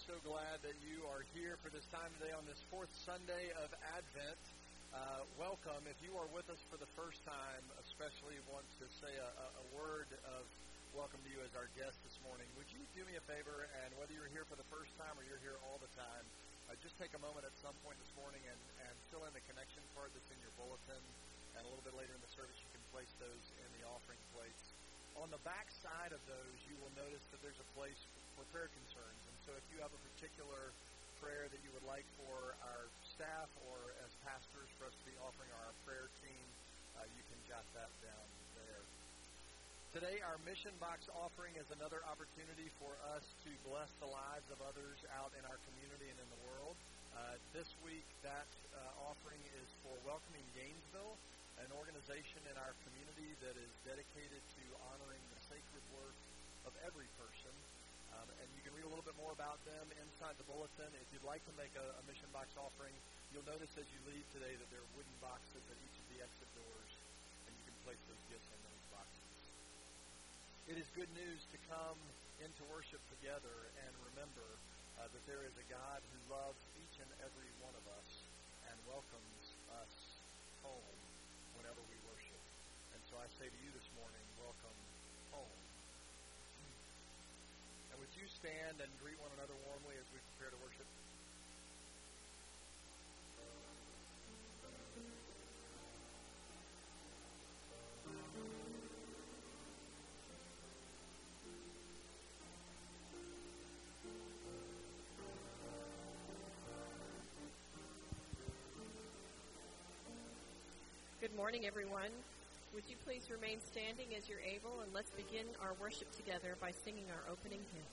so glad that you are here for this time today on this fourth Sunday of Advent. Welcome. If you are with us for the first time, especially want to say a word of welcome to you as our guest this morning, would you do me a favor, and whether you're here for the first time or you're here all the time, just take a moment at some point this morning and fill in the connection card that's in your bulletin, and a little bit later in the service you can place those in the offering plates. On the back side of those, you will notice that there's a place for prayer concerns. And so if you have a particular prayer that you would like for our staff or as pastors for us to be offering our prayer team, you can jot that down there. Today, our mission box offering is another opportunity for us to bless the lives of others out in our community and in the world. This week, that offering is for Welcoming Gainesville, an organization in our community that is dedicated to honoring the sacred worth of every person. And you can read a little bit more about them inside the bulletin. If you'd like to make a mission box offering, you'll notice as you leave today that there are wooden boxes at each of the exit doors, and you can place those gifts in those boxes. It is good news to come into worship together and remember that there is a God who loves each and every one of us and welcomes us home whenever we worship. And so I say to you this morning, welcome home. And would you stand and greet one another warmly as we prepare to worship? Good morning, everyone. Would you please remain standing as you're able, and let's begin our worship together by singing our opening hymn.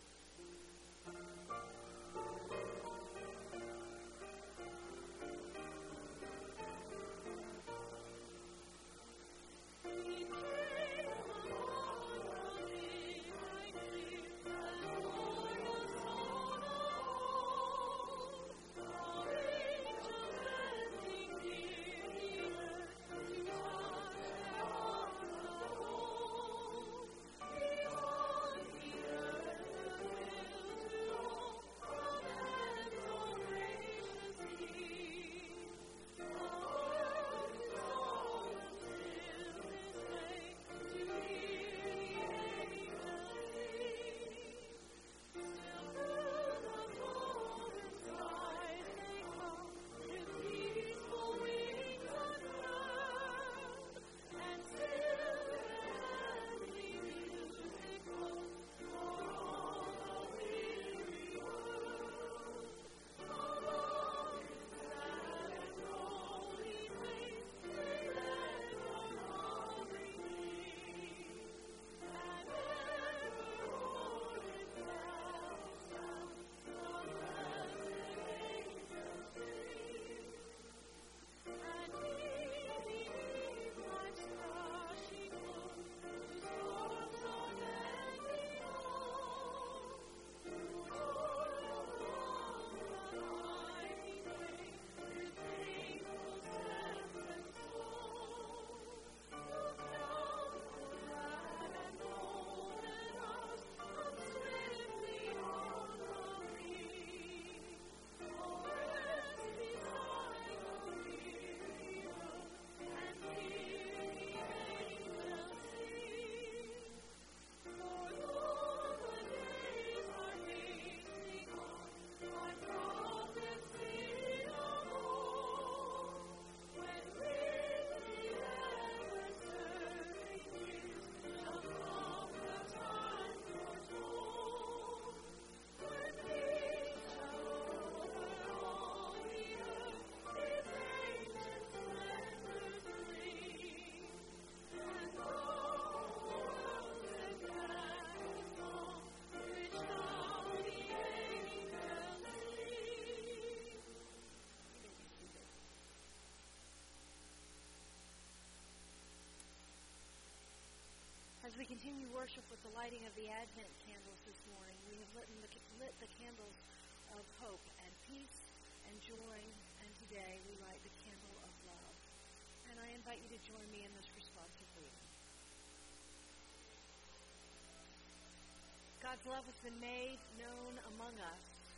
As we continue worship with the lighting of the Advent candles this morning, we have lit the candles of hope and peace and joy, and today we light the candle of love. And I invite you to join me in this responsive reading. God's love has been made known among us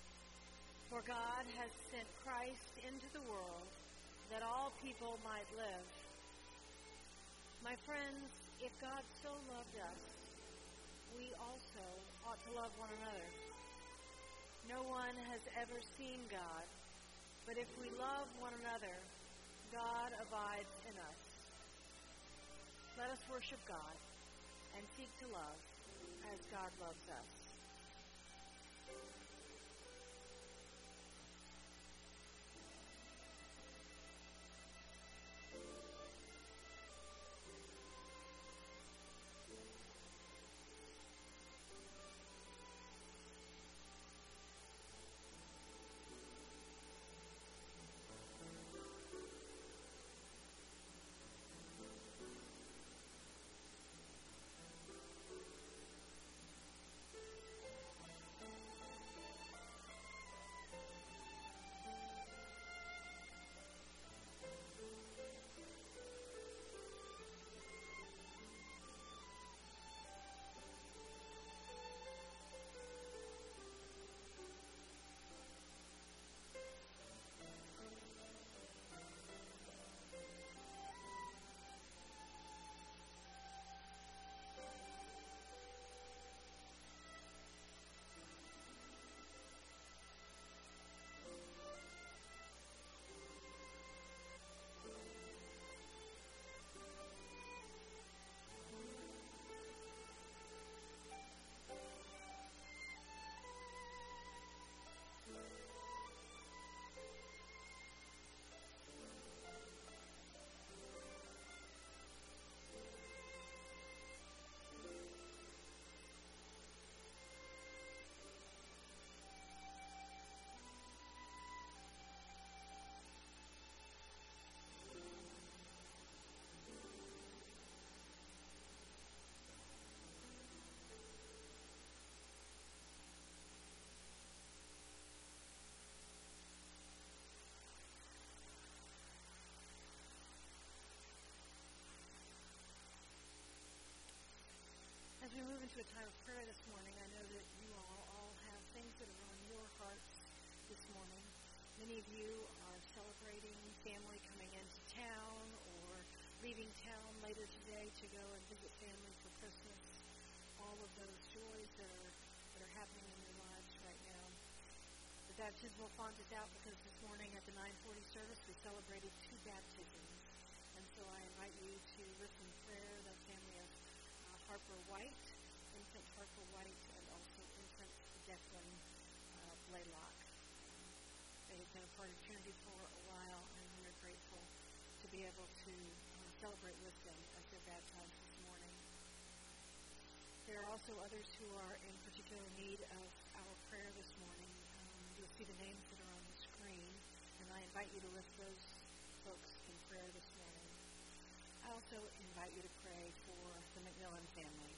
God has sent Christ into the world that all people might live. My friends, if God so loved us, we also ought to love one another. No one has ever seen God, but if we love one another, God abides in us. Let us worship God and seek to love as God loves us. As we move into a time of prayer this morning, I know that you all have things that are on your hearts this morning. Many of you are celebrating family coming into town or leaving town later today to go and visit family for Christmas. All of those joys that are happening in your lives right now. The baptismal font is out because this morning at the 9:40 service we celebrated 2 baptisms. And so I invite you to listen in prayer the family of Harper White, infant Harper White, and also infant Declan Blaylock. They have been a part of Trinity for a while, and we are grateful to be able to celebrate with them as they're baptized this morning. There are also others who are in particular need of our prayer this morning. You'll see the names that are on the screen, and I invite you to lift those folks in prayer this morning. I also invite you to pray for the McMillan family.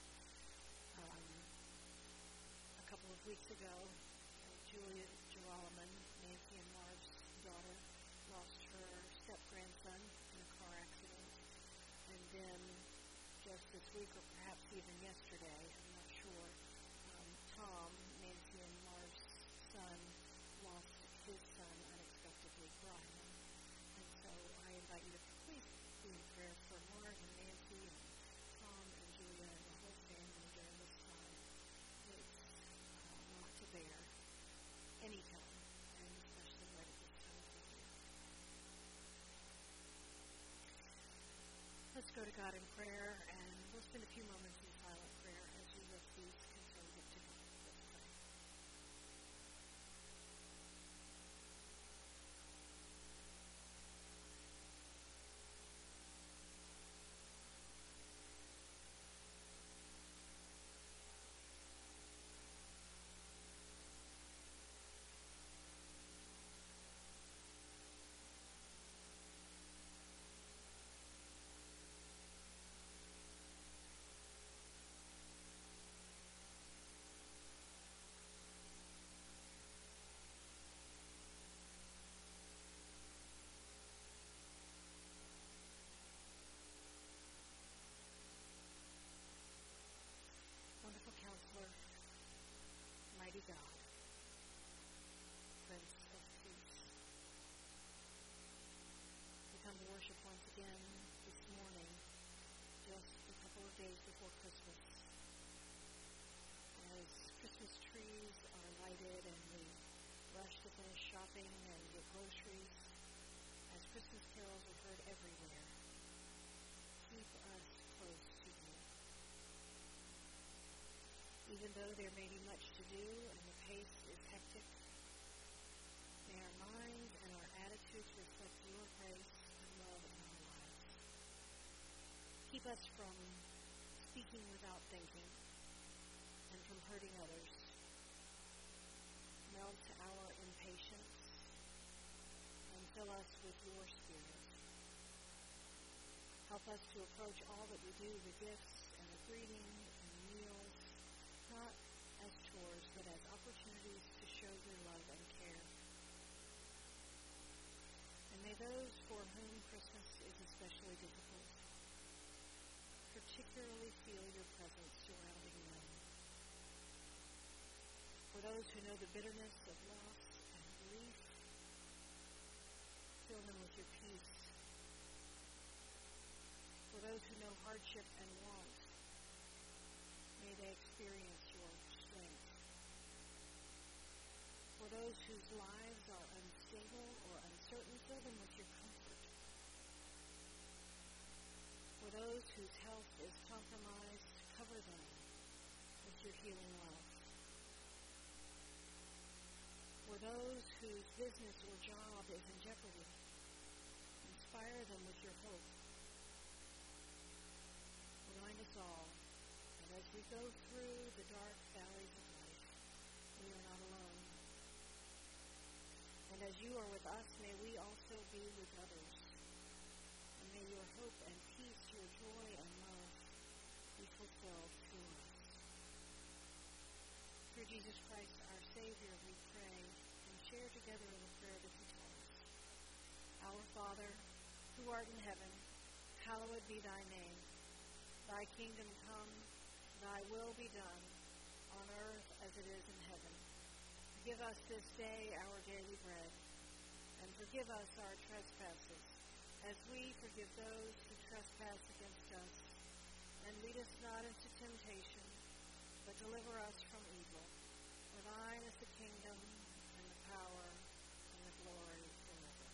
A couple of weeks ago, Julia Geralaman, Nancy and Marv's daughter, lost her step-grandson in a car accident. And then just this week, or perhaps even yesterday, I'm not sure, Tom, Nancy and Marv's son, lost his son unexpectedly, Brian. And so I invite you to please be in prayer for Marv and Nancy and Tom and Julia and the whole family during this time. It's a lot to bear anytime, and especially right at this time of the year. Let's go to God in prayer, and we'll spend a few moments in silent prayer as we lift these concerns up to God. Let's pray. begin this morning, just a couple of days before Christmas. As Christmas trees are lighted and we rush to finish shopping and get groceries, as Christmas carols are heard everywhere, keep us close to you. Even though there may be much to do and the pace is hectic, may our minds and our attitudes reflect your grace and love in our lives. Keep us from speaking without thinking and from hurting others. Melt our impatience and fill us with your Spirit. Help us to approach all that we do, the gifts and the greeting and the meals, not as chores, but as opportunities to show your love and care. And may those for whom Christmas is especially difficult particularly feel your presence surrounding them. For those who know the bitterness of loss and grief, fill them with your peace. For those who know hardship and want, may they experience your strength. For those whose lives are unstable or uncertain, fill them with your comfort. For those whose health is compromised, cover them with your healing love. For those whose business or job is in jeopardy, inspire them with your hope. Remind us all that as we go through the dark valleys of life, we are not alone. And as you are with us, may we also be with others. And may your hope and peace, your joy and love be fulfilled through us. Through Jesus Christ, our Savior, we pray and share together in the prayer that he taught us. Our Father, who art in heaven, hallowed be thy name. Thy kingdom come, thy will be done, on earth as it is in heaven. Give us this day our daily bread, and forgive us our trespasses, as we forgive those who trespass against us. And lead us not into temptation, but deliver us from evil. For thine is the kingdom, and the power, and the glory forever.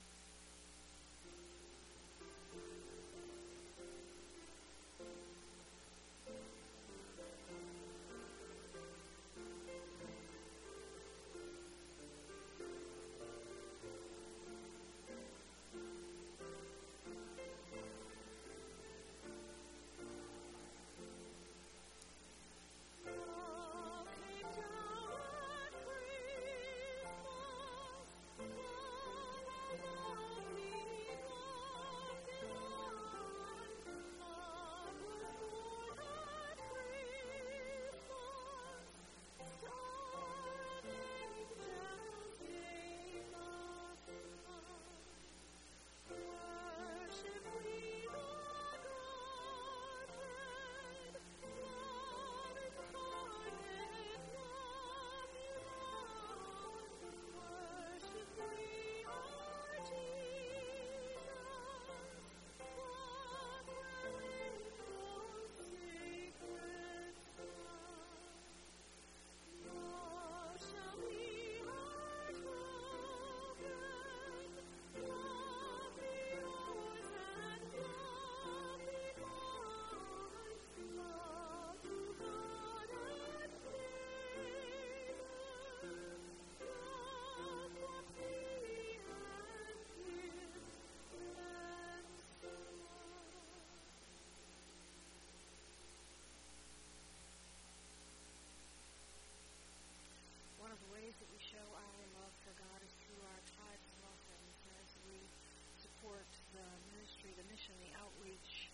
That we show our love for God is through our tithes and offerings as we support the ministry, the mission, the outreach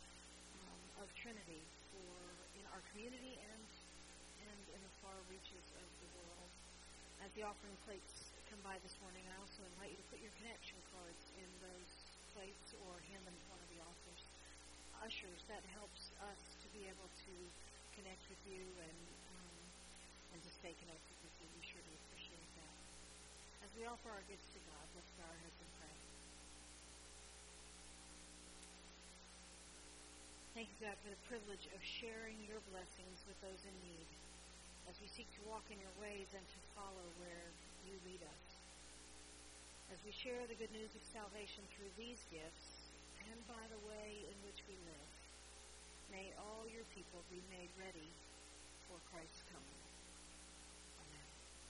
of Trinity in our community and in the far reaches of the world. As the offering plates come by this morning, I also invite you to put your connection cards in those plates or hand them to one of the ushers. That helps us to be able to connect with you and to stay connected with you. We sure do appreciate that. As we offer our gifts to God, let's bow our heads and pray. Thank you, God, for the privilege of sharing your blessings with those in need as we seek to walk in your ways and to follow where you lead us. As we share the good news of salvation through these gifts and by the way in which we live, may all your people be made ready for Christ's coming. Amen.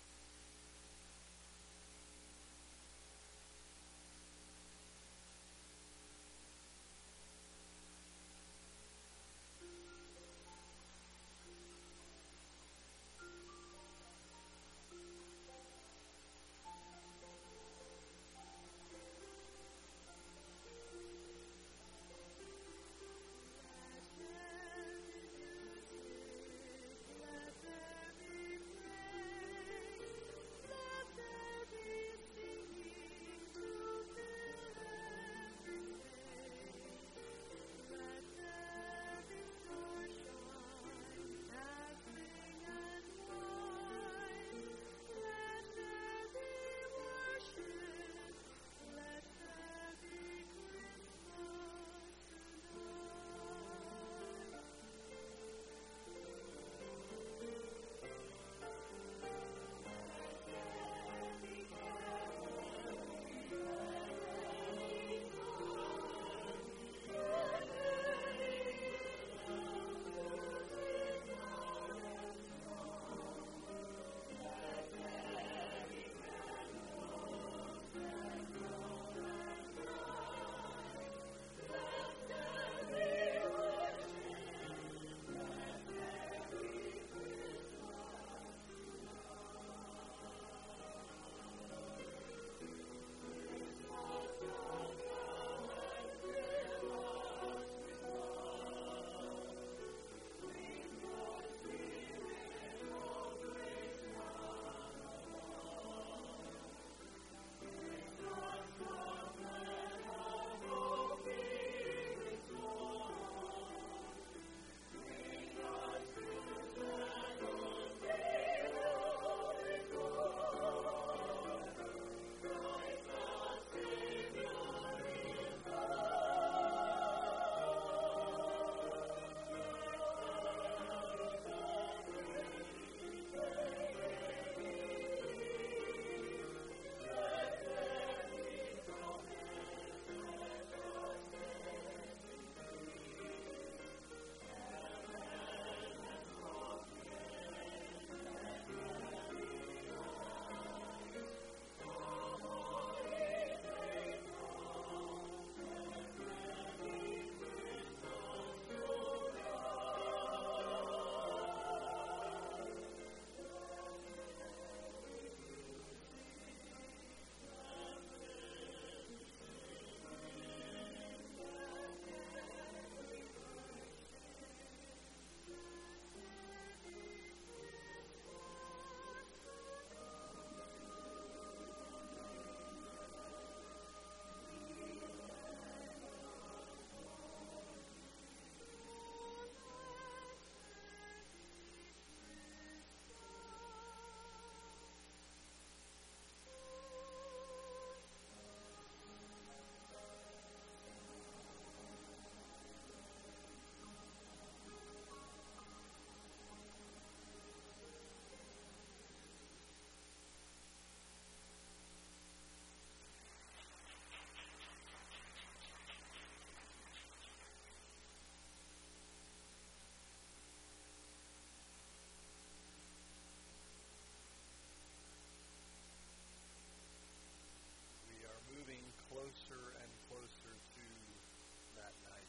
Closer and closer to that night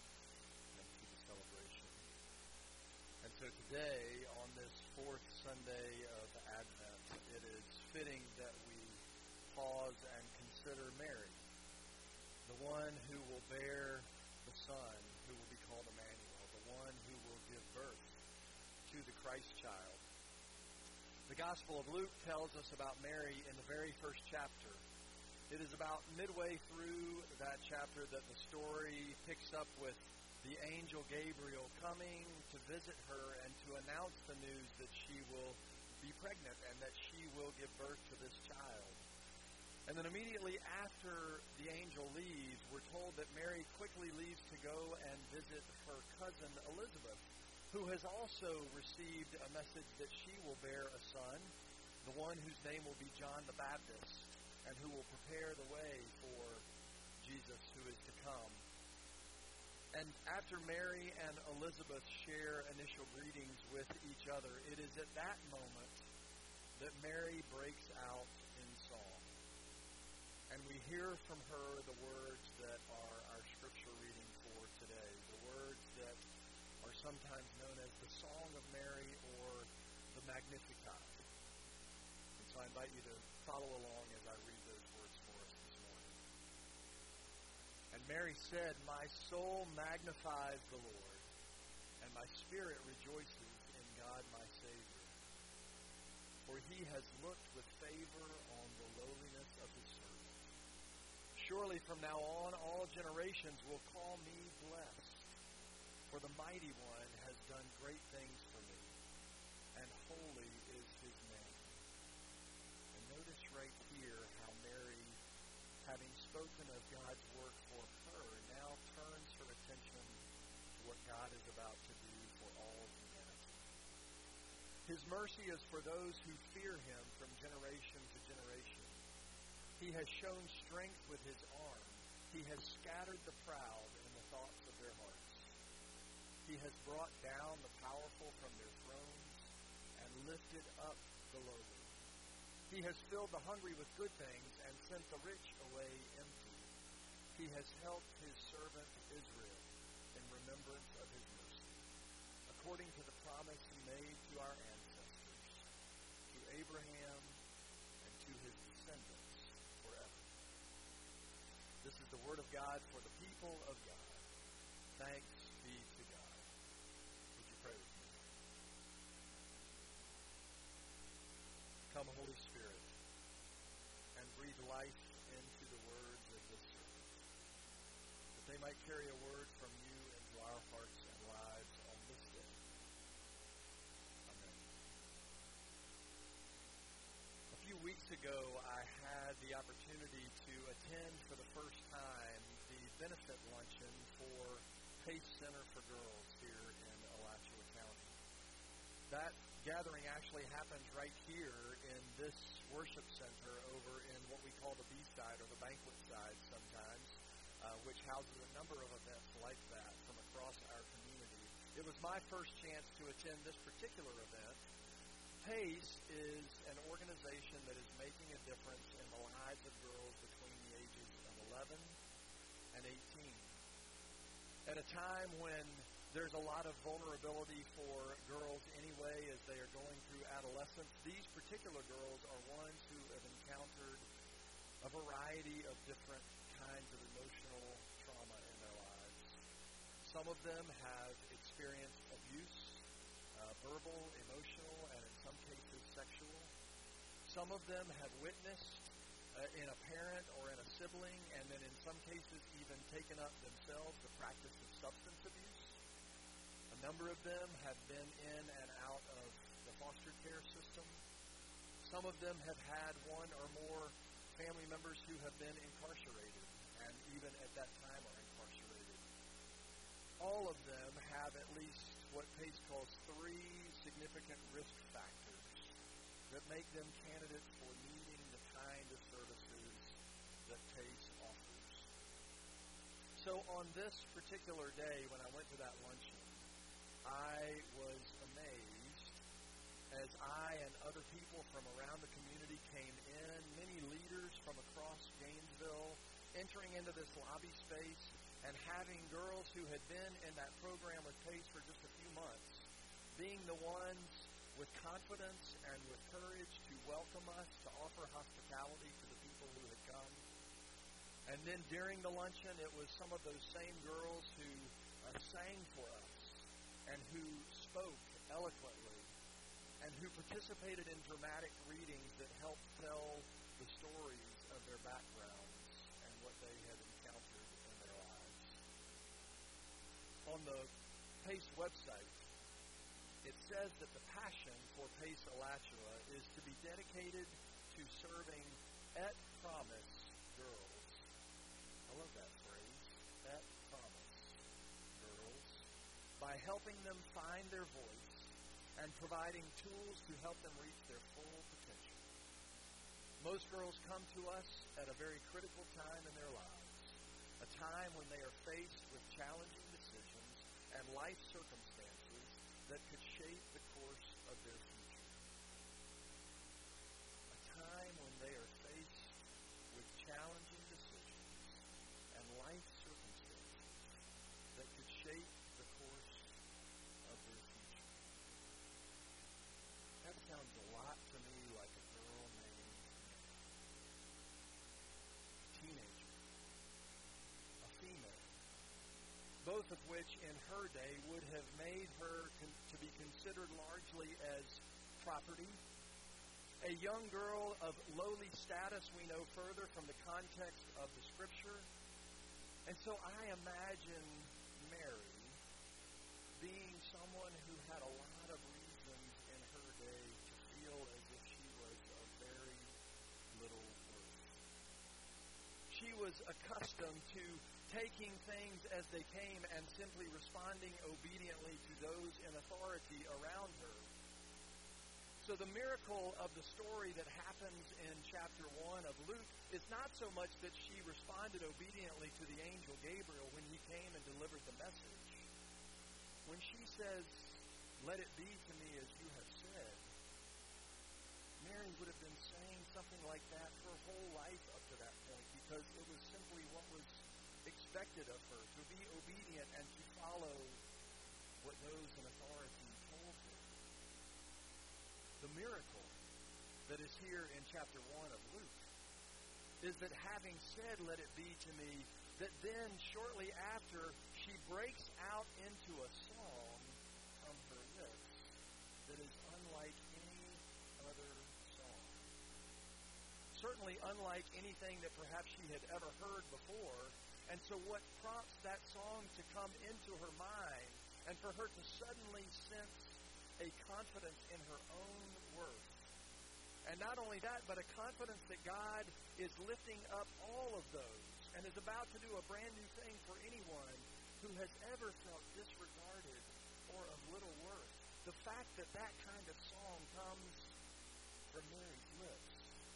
and to the celebration. And so today, on this fourth Sunday of Advent, it is fitting that we pause and consider Mary, the one who will bear the Son, who will be called Emmanuel, the one who will give birth to the Christ child. The Gospel of Luke tells us about Mary in the very first chapter. It is about midway through that chapter that the story picks up with the angel Gabriel coming to visit her and to announce the news that she will be pregnant and that she will give birth to this child. And then immediately after the angel leaves, we're told that Mary quickly leaves to go and visit her cousin Elizabeth, who has also received a message that she will bear a son, the one whose name will be John the Baptist, and who will prepare the way for Jesus who is to come. And after Mary and Elizabeth share initial greetings with each other, it is at that moment that Mary breaks out in song. And we hear from her the words that are our scripture reading for today, the words that are sometimes known as the Song of Mary or the Magnificat. And so I invite you to follow along as I read those words for us this morning. And Mary said, "My soul magnifies the Lord, and my spirit rejoices in God my Savior. For he has looked with favor on the lowliness of his servant. Surely from now on all generations will call me blessed, for the Mighty One has done great things for me, and holy is his name." And notice right here how Mary, having spoken of God's work for her, now turns her attention to what God is about to do for all humanity. His mercy is for those who fear him from generation to generation. He has shown strength with his arm. He has scattered the proud in the thoughts of their hearts. He has brought down the powerful from their thrones and lifted up the lowly. He has filled the hungry with good things and sent the rich away empty. He has helped his servant Israel in remembrance of his mercy, according to the promise he made to our ancestors, to Abraham and to his descendants forever. This is the word of God for the people of God. Thanks be to God. Would you pray with me? Come, Holy Spirit, and breathe life into the words of this sermon, that they might carry a word from you into our hearts and lives on this day. Amen. A few weeks ago, I had the opportunity to attend for the first time the benefit luncheon for Pace Center for Girls here in Alachua County. That gathering actually happens right here in this worship center over in what we call the B-side or the banquet side sometimes, which houses a number of events like that from across our community. It was my first chance to attend this particular event. PACE is an organization that is making a difference in the lives of girls between the ages of 11 and 18. At a time when there's a lot of vulnerability for girls anyway as they are going through adolescence, these particular girls are ones who have encountered a variety of different kinds of emotional trauma in their lives. Some of them have experienced abuse, verbal, emotional, and in some cases sexual. Some of them have witnessed in a parent or in a sibling, and then in some cases even taken up themselves the practice of substance abuse. A number of them have been in and out of the foster care system. Some of them have had one or more family members who have been incarcerated, and even at that time are incarcerated. All of them have at least what PACE calls 3 significant risk factors that make them candidates for needing the kind of services that PACE offers. So on this particular day, when I went to that luncheon, I was amazed as I and other people from around the community came in, many leaders from across Gainesville, entering into this lobby space and having girls who had been in that program with PACE for just a few months, being the ones with confidence and with courage to welcome us, to offer hospitality to the people who had come. And then during the luncheon, it was some of those same girls who sang for us and who spoke eloquently and who participated in dramatic readings that helped tell the stories of their backgrounds and what they had encountered in their lives. On the PACE website, it says that the passion for PACE Alachua is to be dedicated to serving Et promise girls. I love that phrase. Et promise girls. By helping them find their voice and providing tools to help them reach their full potential. Most girls come to us at a very critical time in their lives, a time when they are faced with challenging decisions and life circumstances that could shape the course of their future. A time when they are faced with challenging decisions and life circumstances that could shape the course of their future. That sounds a lot to me like a girl named a teenager, a female, both of which in her day would have made her to be considered largely as property. A young girl of lowly status, we know further from the context of the Scripture. And so I imagine Mary being someone who had a lot of reasons in her day to feel as if she was of very little worth. She was accustomed to taking things as they came and simply responding obediently to those in authority around her. So the miracle of the story that happens in chapter 1 of Luke is not so much that she responded obediently to the angel Gabriel when he came and delivered the message. When she says, "Let it be to me as you have said," Mary would have been saying something like that her whole life up to that point, because it was simply what was expected of her, to be obedient and to follow what those in authority told her. The miracle that is here in chapter 1 of Luke is that having said, "Let it be to me," that then shortly after she breaks out into a song from her lips that is unlike any other song. Certainly unlike anything that perhaps she had ever heard before. And so what prompts that song to come into her mind and for her to suddenly sense a confidence in her own worth. And not only that, but a confidence that God is lifting up all of those and is about to do a brand new thing for anyone who has ever felt disregarded or of little worth. The fact that that kind of song comes from Mary's lips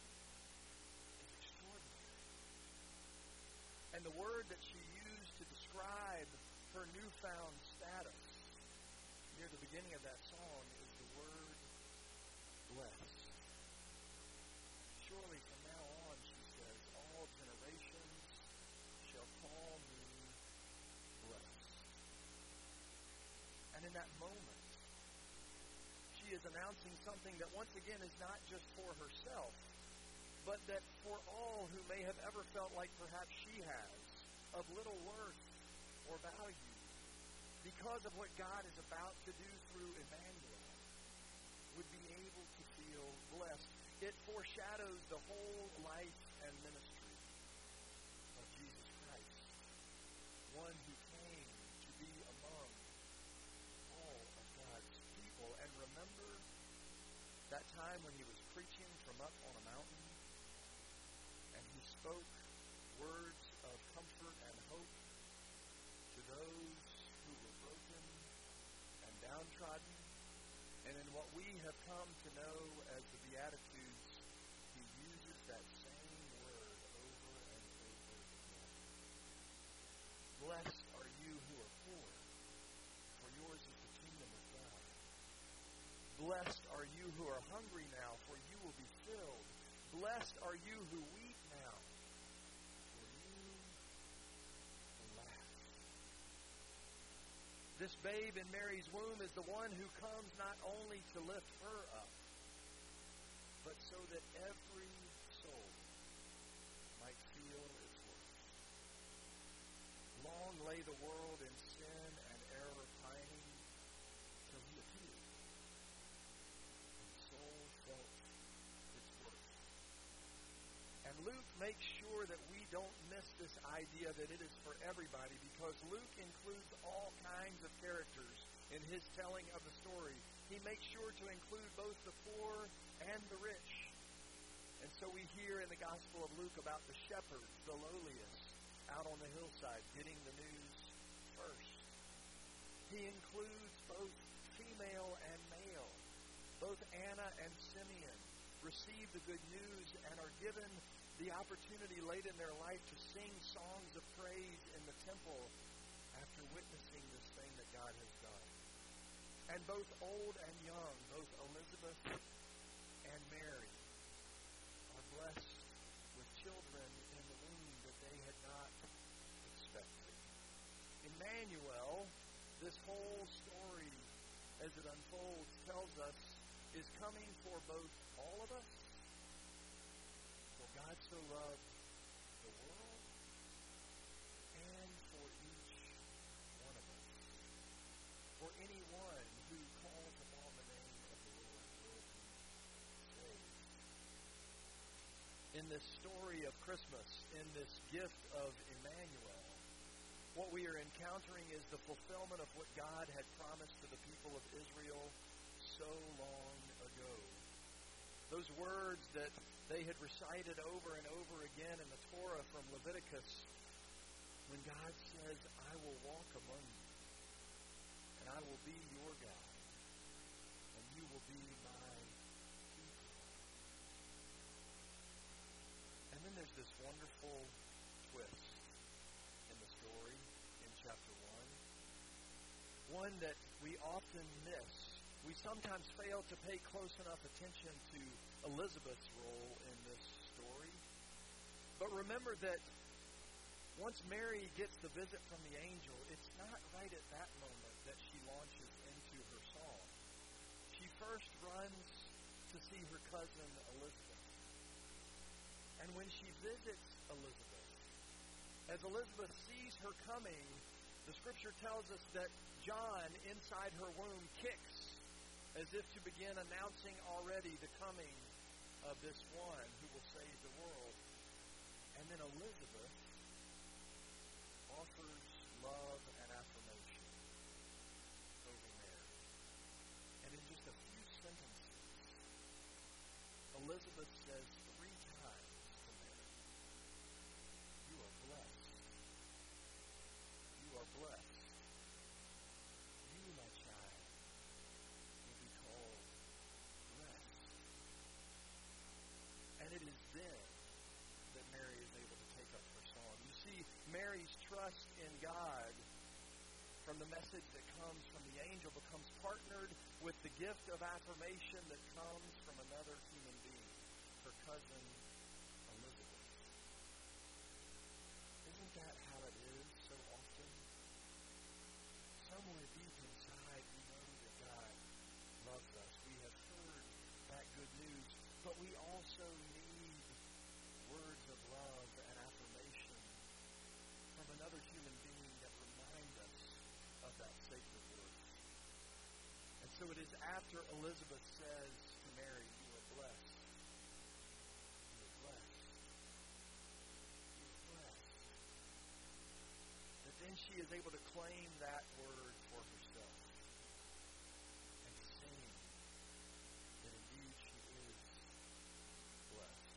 is extraordinary. And the word that she used to describe her newfound status near the beginning of that song is the word blessed. Surely from now on, she says, all generations shall call me blessed. And in that moment, she is announcing something that once again is not just for herself, but that for all who may have ever felt like perhaps she has, of little worth or value, because of what God is about to do through Emmanuel, would be able to feel blessed. It foreshadows the whole life and ministry of Jesus Christ, one who came to be among all of God's people. And remember that time when he was preaching from up on a mountain, and he spoke words of comfort and hope to those who were broken and downtrodden. And in what we have come to know as the Beatitudes, he uses that same word over and over again. Blessed are you who are poor, for yours is the kingdom of God. Blessed are you who are hungry now, for you will be filled. Blessed are you who weep now, for you will laugh. This babe in Mary's womb is the one who comes not only to lift her up, but so that every soul might feel its worth. Long lay the world in sin and error pining, till he appeared, and the soul felt its worth. And Luke makes sure that we don't miss this idea that it is for everybody, because Luke includes all kinds of characters in his telling of the story. He makes sure to include both the poor and the rich. And so we hear in the Gospel of Luke about the shepherds, the lowliest, out on the hillside, getting the news first. He includes both female and male. Both Anna and Simeon receive the good news and are given the opportunity late in their life to sing songs of praise in the temple after witnessing this thing that God has done. And both old and young, both Elizabeth and Mary, are blessed with children in the womb that they had not expected. Emmanuel, this whole story as it unfolds, tells us is coming for both all of us. For God so loved the world, and for each one of us. For anyone who calls upon the name of the Lord will be saved. In this story of Christmas, in this gift of Emmanuel, what we are encountering is the fulfillment of what God had promised to the people of Israel so long ago. Those words that they had recited over and over again in the Torah from Leviticus, when God says, I will walk among you, and I will be your God, and you will be my people. And then there's this wonderful twist in the story in chapter 1, one that we often miss. We sometimes fail to pay close enough attention to Elizabeth's role in this story. But remember that once Mary gets the visit from the angel, it's not right at that moment that she launches into her song. She first runs to see her cousin Elizabeth. And when she visits Elizabeth, as Elizabeth sees her coming, the Scripture tells us that John, inside her womb, kicks as if to begin announcing already the coming of this one who will save the world. And then Elizabeth offers love and affirmation over Mary. And in just a few sentences, Elizabeth says 3 times to Mary, you are blessed. You are blessed. You, my child, will be called blessed. And it is then that Mary is able to take up her song. You see, Mary's trust in God from the message that comes from the angel becomes partnered with the gift of affirmation that comes from another human being, her cousin Elizabeth. Isn't that how it is so often? Somewhere deep inside we know that God loves us. We have heard that good news, but we also need words of love and affirmation from another human being that remind us of that sacred word. And so it is after Elizabeth says to Mary, you are blessed. You are blessed. You are blessed. That then she is able to claim that word for herself and to sing that indeed she is blessed.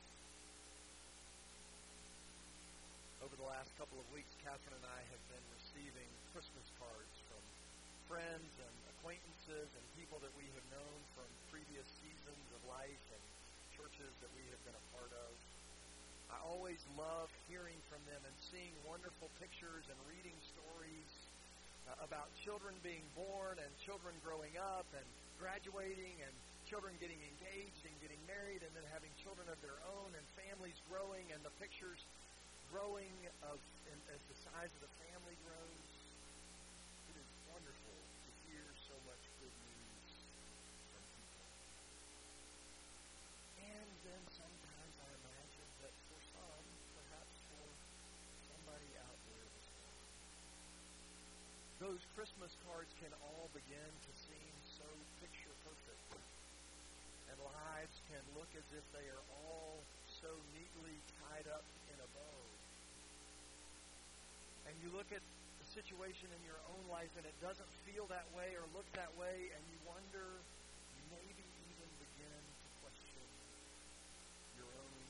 Over the last couple of weeks, Catherine and I have been receiving Christmas cards from friends and acquaintances and people that we have known from previous seasons of life and churches that we have been a part of. I always love hearing from them and seeing wonderful pictures and reading stories about children being born and children growing up and graduating and children getting engaged and getting married and then having children of their own and families growing and the pictures growing as the size of the family grows. It is wonderful to hear so much good news from people. And then sometimes I imagine that for some, perhaps for somebody out there this morning, those Christmas cards can all begin to seem so picture perfect. And lives can look as if they are all so neatly tied up in a bow. And you look at the situation in your own life and it doesn't feel that way or look that way, and you wonder, you maybe even begin to question your own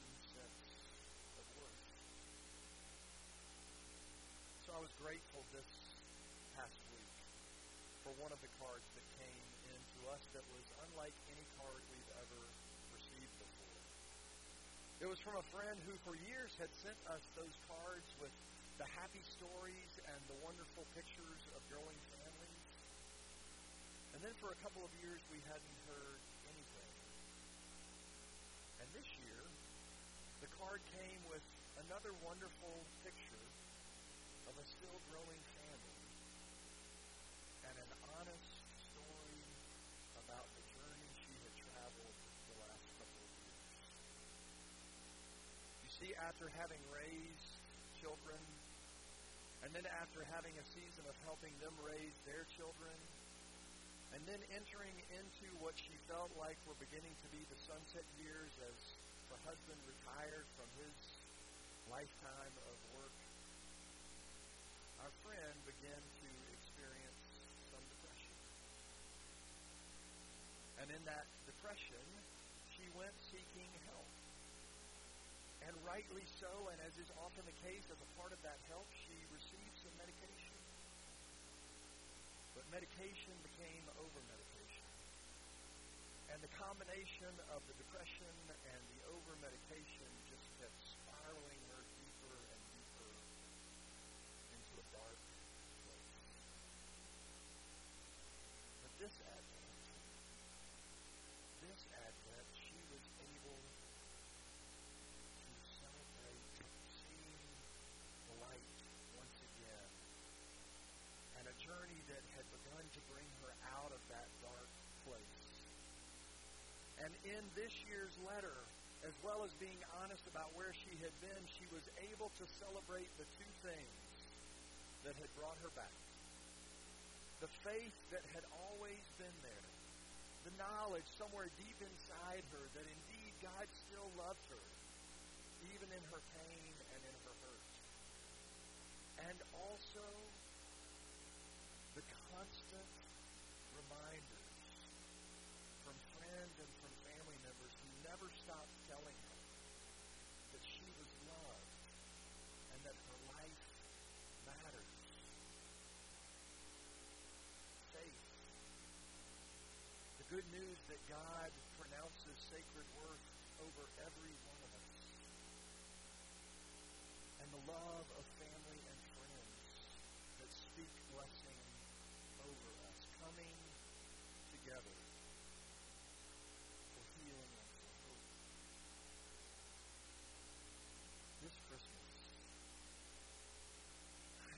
one of the cards that came in to us that was unlike any card we've ever received before. It was from a friend who for years had sent us those cards with the happy stories and the wonderful pictures of growing families. And then for a couple of years we hadn't heard anything. And this year, the card came with another wonderful picture of a still growing family and an honest story about the journey she had traveled the last couple of years. You see, after having raised children, and then after having a season of helping them raise their children, and then entering into what she felt like were beginning to be the sunset years as her husband retired from his lifetime of work, our friend began to experience some depression. And in that depression, she went seeking help. And rightly so, and as is often the case, as a part of that help, she received some medication. But medication became over-medication. And the combination of the depression and the over-medication just kept spiraling her deeper and deeper into a dark place. But this Advent, she was able to celebrate seeing the light once again, and a journey that had begun to bring her out of that dark place. And in this year's letter, as well as being honest about where she had been, she was able to celebrate the two things that had brought her back. The faith that had always been there. The knowledge somewhere deep inside her that indeed God still loved her, even in her pain and in her hurt. And also the constant reminders from friends and from family members who never stopped telling her that she was loved and that her life matters. Faith. The good news that God pronounces sacred worth over every one of us. And the love of family and friends that speak blessing over us, coming together for healing and for hope. This Christmas, I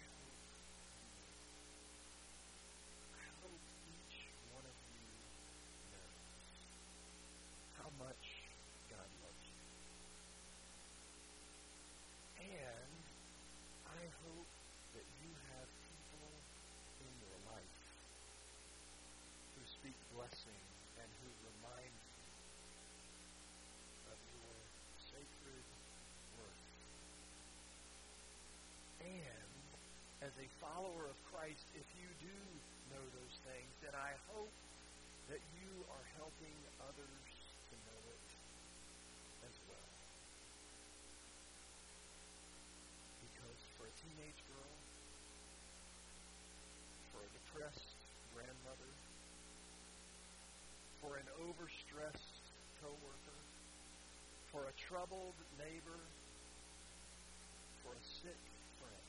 hope each one of you knows how much God loves you. And I hope that you have people in your life who speak blessing and who remind you of your sacred worth. And as a follower of Christ, if you do know those things, then I hope that you are helping others to know it as well. Because for a teenage girl, for a depressed grandmother, for an overstressed coworker, for a troubled neighbor, for a sick friend,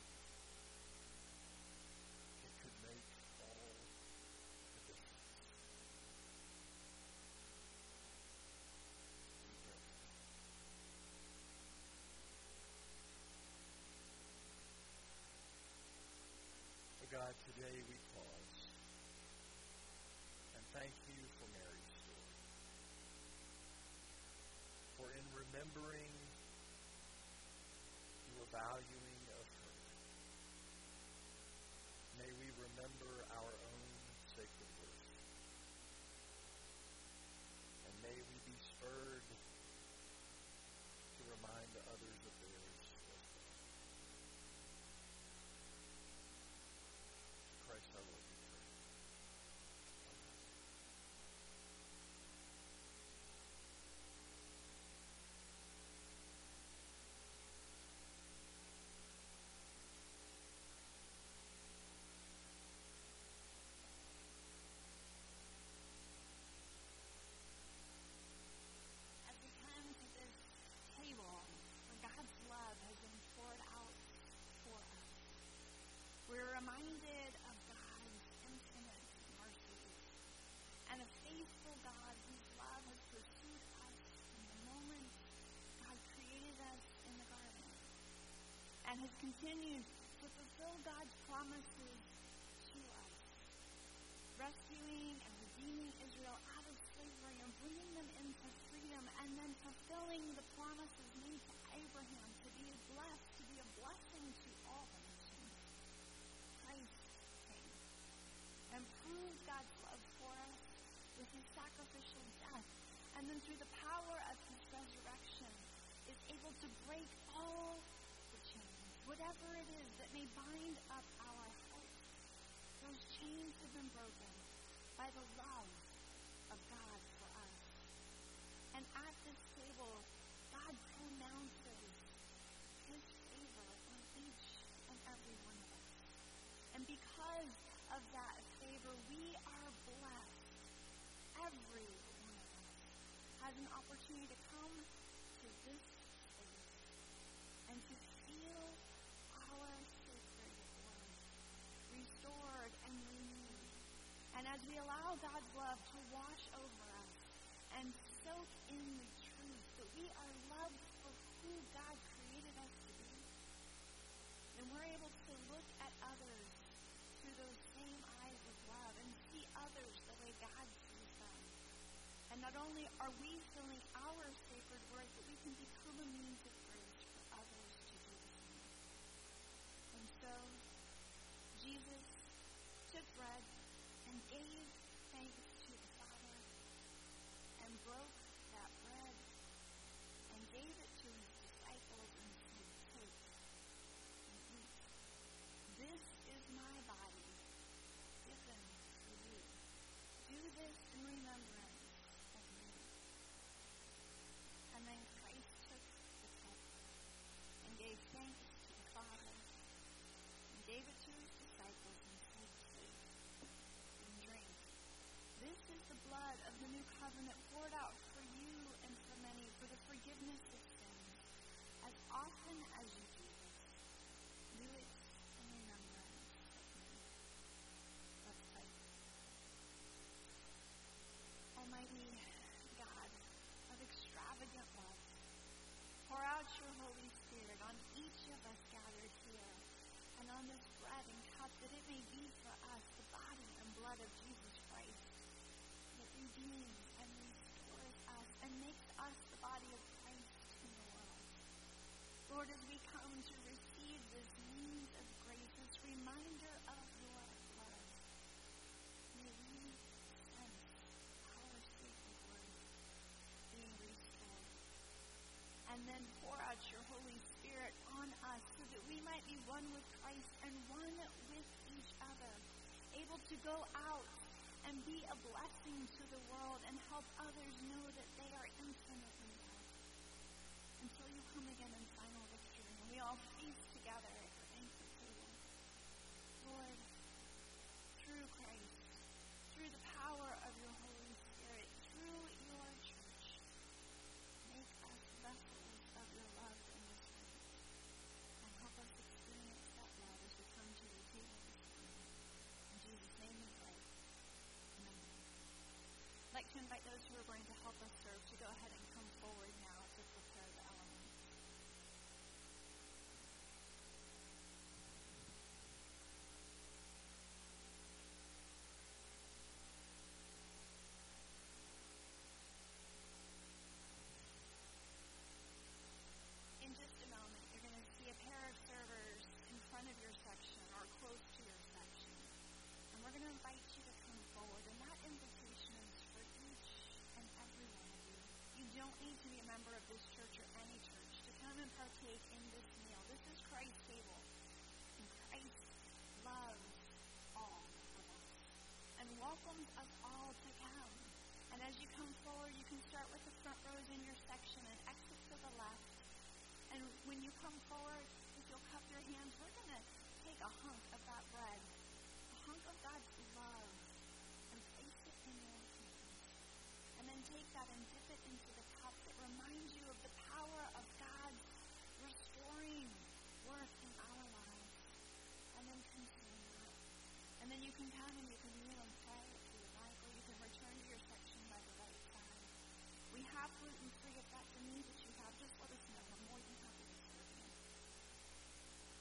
it could make all the difference. We pray. Oh God, today we pause and thank you for Mary's story. For in remembering your valuing of and has continued to fulfill God's promises to us, rescuing and redeeming Israel out of slavery and bringing them into freedom, and then fulfilling the promises made to Abraham to be blessed, to be a blessing to all nations. Christ came and proved God's love for us with his sacrificial death, and then through the power of his resurrection is able to break all the chains, whatever it is that may bind up our hearts. Those chains have been broken by the love of God for us. And at this table, God pronounces his favor on each and every one of us. And because of that favor, we are blessed. Every one of us has an opportunity to come to this place and to feel our sacred word restored and renewed. And as we allow God's love to wash over us and soak in the truth that we are loved for who God created us to be, then we're able to look at others through those same eyes of love and see others the way God sees them. And not only are we feeling our sacred worth, but we can become a means of grace for others to do the same. And so, Jesus took bread and gave thanks to the Father and broke that bread and gave it to his disciples and said, "Take and eat. This is my body given for you. Do this in remembrance of me." And then Christ took the cup and gave thanks to the Father and gave it to his disciples and said, "Take and drink. This is the blood of the new covenant poured out for you and for many for the forgiveness of sins. As often as you do this, do it in remembrance of me." Let's pray. Almighty God of extravagant love, pour out your Holy Spirit on each of us gathered here and on this bread and cup, that it may be for us the body and blood of Jesus Christ, that redeems and restores us and makes us the body of Christ in the world. Lord, as we come to receive this means of grace, this reminder of your love, may we sense our sacred word being restored. And then pour out your Holy Spirit on us so that we might be one with Christ and one with each other, able to go out and be a blessing to the world and help others know that they are infinitely loved. Until you come again in final victory and we all feast together at your banquet table. Lord, through Christ, through the power of your Holy Spirit, through your church, make us vessels of your love in this world, and help us experience that love as we come to your table this morning. In Jesus' name we pray. Amen. I'd like to invite those who are going to help us serve to go ahead and come forward now to prepare the elements. In just a moment, you're going to see a pair of servers in front of your section or close to your section. And we're going to invite you to come forward. And that invitation is for each and every one of you. You don't need to be a member of this church or any church to come and partake in this meal. This is Christ's table. And Christ loves all of us and welcomes us all to come. And as you come forward, you can start with the front rows in your section and exit to the left. And when you come forward, if you'll cup your hands, we're going to take a hunk of that bread, a hunk of God's love, and place it in your hands. And then take that and dip it into the cup that reminds you of the power of God's restoring work in our lives. And then continue that. And then you can come and you can kneel and pray if you would like, or you can return to your section by the right side. We have gluten-free. If that's a need that you have, just let us know. We're more than happy to serve you.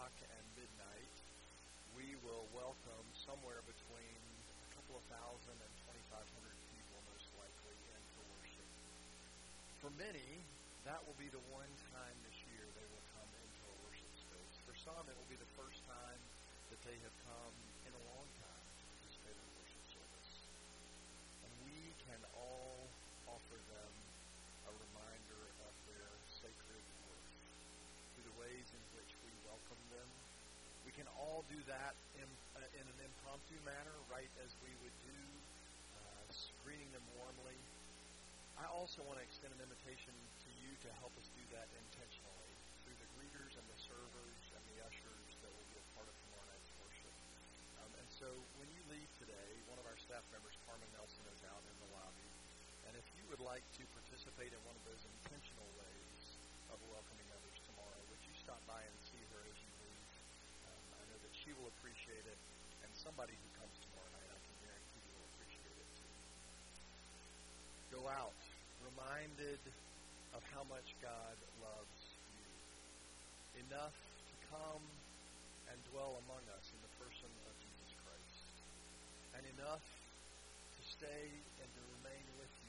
o'clock and midnight, we will welcome somewhere between a couple of thousand and 2,500 people, most likely, into worship. For many, that will be the one time this year they will come into a worship space. For some, it will be the first time that they have come in a long time to participate in a worship service. And we can all offer them a reminder of their sacred worth through the ways in which we welcome them. We can all do that in an impromptu manner, right as we would do, greeting them warmly. I also want to extend an invitation to you to help us do that intentionally through the greeters and the servers and the ushers that will be a part of tomorrow night's worship. And so when you leave today, one of our staff members, Carmen Nelson, is out in the lobby. And if you would like to participate in one of those intentional ways of welcoming others tomorrow, would you stop by and see her as you leave? I know that she will appreciate it, and somebody who comes tomorrow night, I can guarantee you will appreciate it too. Go out, reminded of how much God loves you. Enough to come and dwell among us in the person of Jesus Christ. And enough to stay and to remain with you